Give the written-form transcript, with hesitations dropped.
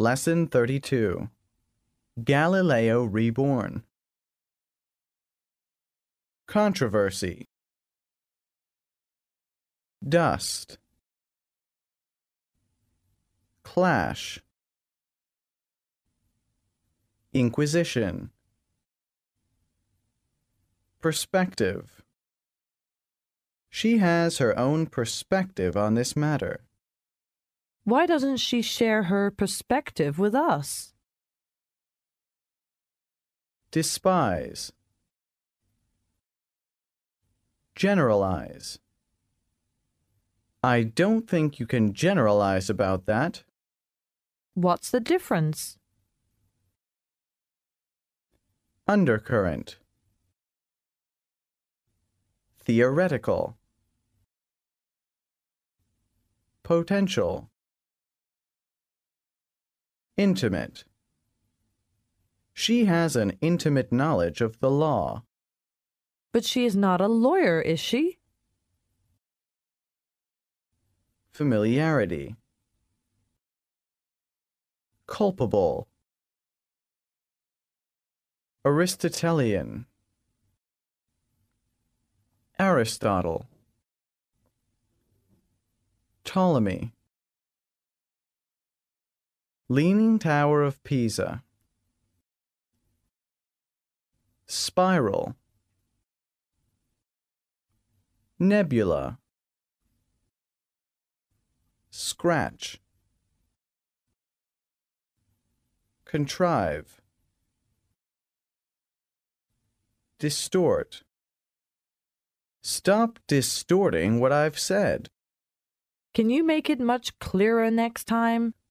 Lesson 32. Galileo Reborn. Controversy. Dust. Clash. Inquisition. Perspective. She has her own perspective on this matter. Why doesn't she share her perspective with us? Despise. Generalize. I don't think you can generalize about that. What's the difference? Undercurrent. Theoretical. Potential. Intimate. She has an intimate knowledge of the law. But she is not a lawyer, is she? Familiarity. Culpable. Aristotelian. Aristotle. Ptolemy. Leaning Tower of Pisa. Spiral. Nebula. Scratch. Contrive. Distort. Stop distorting what I've said. Can you make it much clearer next time?